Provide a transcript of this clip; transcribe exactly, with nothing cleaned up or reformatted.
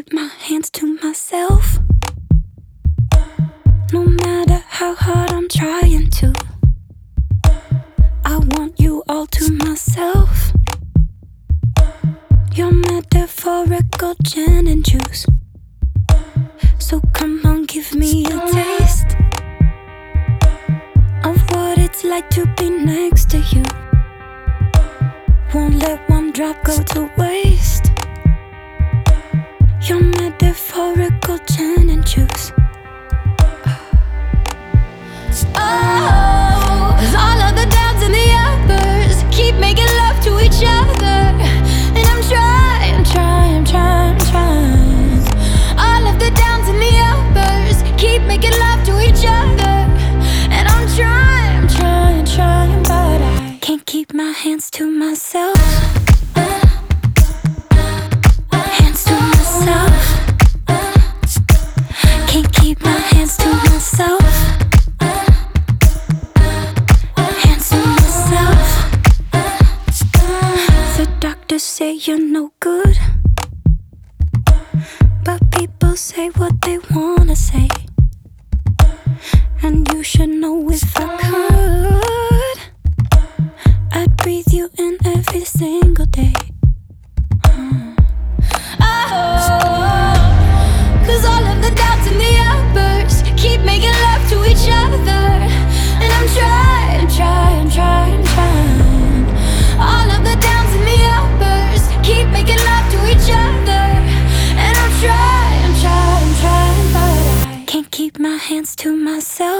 keep my hands to myself. No matter how hard I'm trying to, I want you all to myself. Your metaphorical gin and juice. So come on, give me a taste of what it's like to be next to you. Won't let one drop go to waste. Your metaphorical gin and juice. Oh, 'cause all of the downs and the uppers keep making love to each other. And I'm trying, trying, trying, trying. All of the downs and the uppers keep making love to each other. And I'm trying, trying, trying, but I can't keep my hands to myself. Hands to myself. Can't keep my hands to myself. Hands to myself. The doctors say you're no good, but people say what they wanna say. And you should know if I could, I'd breathe you in every single day. Hmm. Oh, 'cause all of the downs and the uppers keep making love to each other. And I'm trying, trying, trying, trying. All of the downs and the uppers keep making love to each other. And I'm trying, trying, trying, but I can't keep my hands to myself.